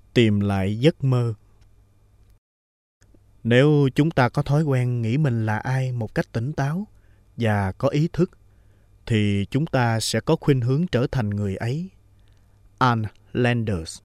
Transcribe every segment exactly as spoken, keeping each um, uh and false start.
Tìm lại giấc mơ. Nếu chúng ta có thói quen nghĩ mình là ai một cách tỉnh táo và có ý thức, thì chúng ta sẽ có khuynh hướng trở thành người ấy. Ann Landers.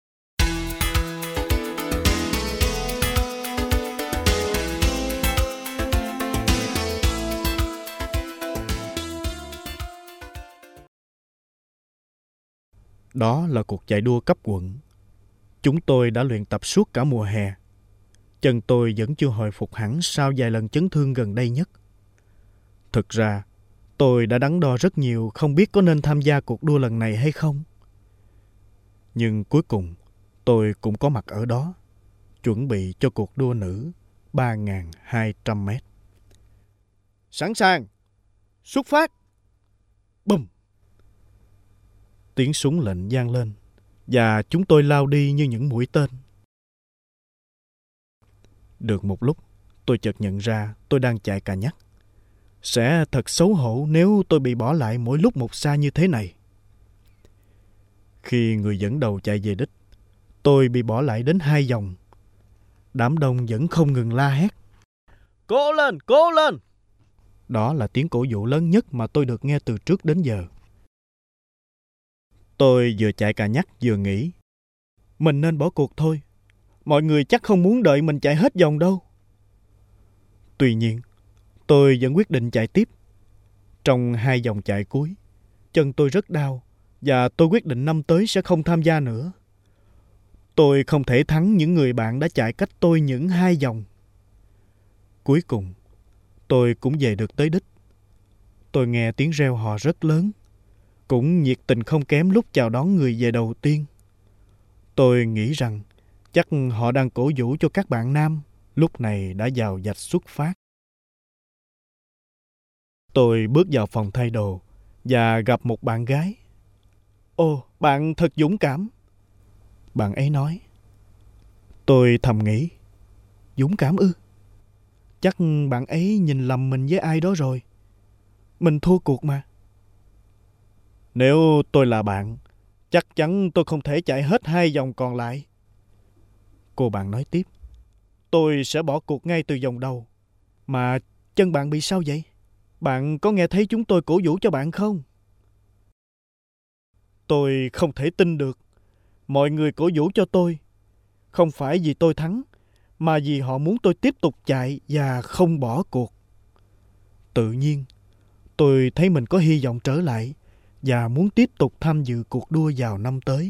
Đó là cuộc chạy đua cấp quận. Chúng tôi đã luyện tập suốt cả mùa hè. Chân tôi vẫn chưa hồi phục hẳn sau vài lần chấn thương gần đây nhất. Thực ra, tôi đã đắn đo rất nhiều không biết có nên tham gia cuộc đua lần này hay không. Nhưng cuối cùng, tôi cũng có mặt ở đó, chuẩn bị cho cuộc đua nữ ba nghìn hai trăm mét. Sẵn sàng! Xuất phát! Bùm! Tiếng súng lệnh vang lên, và chúng tôi lao đi như những mũi tên. Được một lúc, tôi chợt nhận ra tôi đang chạy cà nhắc. Sẽ thật xấu hổ nếu tôi bị bỏ lại mỗi lúc một xa như thế này. Khi người dẫn đầu chạy về đích, tôi bị bỏ lại đến hai vòng. Đám đông vẫn không ngừng la hét. Cố lên, cố lên! Đó là tiếng cổ vũ lớn nhất mà tôi được nghe từ trước đến giờ. Tôi vừa chạy cà nhắc vừa nghĩ, mình nên bỏ cuộc thôi. Mọi người chắc không muốn đợi mình chạy hết vòng đâu. Tuy nhiên, tôi vẫn quyết định chạy tiếp. Trong hai vòng chạy cuối, chân tôi rất đau và tôi quyết định năm tới sẽ không tham gia nữa. Tôi không thể thắng những người bạn đã chạy cách tôi những hai vòng. Cuối cùng, tôi cũng về được tới đích. Tôi nghe tiếng reo hò rất lớn, cũng nhiệt tình không kém lúc chào đón người về đầu tiên. Tôi nghĩ rằng chắc họ đang cổ vũ cho các bạn nam lúc này đã vào vạch xuất phát. Tôi bước vào phòng thay đồ và gặp một bạn gái. Ồ, bạn thật dũng cảm, bạn ấy nói. Tôi thầm nghĩ, dũng cảm ư? Chắc bạn ấy nhìn lầm mình với ai đó rồi. Mình thua cuộc mà. Nếu tôi là bạn, chắc chắn tôi không thể chạy hết hai vòng còn lại. Cô bạn nói tiếp. Tôi sẽ bỏ cuộc ngay từ vòng đầu. Mà chân bạn bị sao vậy? Bạn có nghe thấy chúng tôi cổ vũ cho bạn không? Tôi không thể tin được. Mọi người cổ vũ cho tôi. Không phải vì tôi thắng, mà vì họ muốn tôi tiếp tục chạy và không bỏ cuộc. Tự nhiên, tôi thấy mình có hy vọng trở lại và muốn tiếp tục tham dự cuộc đua vào năm tới.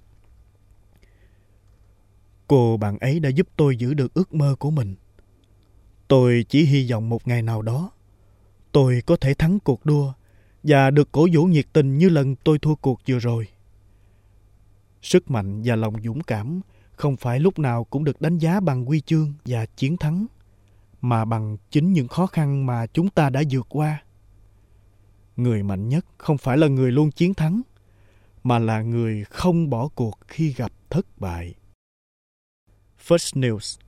Cô bạn ấy đã giúp tôi giữ được ước mơ của mình. Tôi chỉ hy vọng một ngày nào đó, tôi có thể thắng cuộc đua và được cổ vũ nhiệt tình như lần tôi thua cuộc vừa rồi. Sức mạnh và lòng dũng cảm không phải lúc nào cũng được đánh giá bằng huy chương và chiến thắng, mà bằng chính những khó khăn mà chúng ta đã vượt qua. Người mạnh nhất không phải là người luôn chiến thắng, mà là người không bỏ cuộc khi gặp thất bại. First News.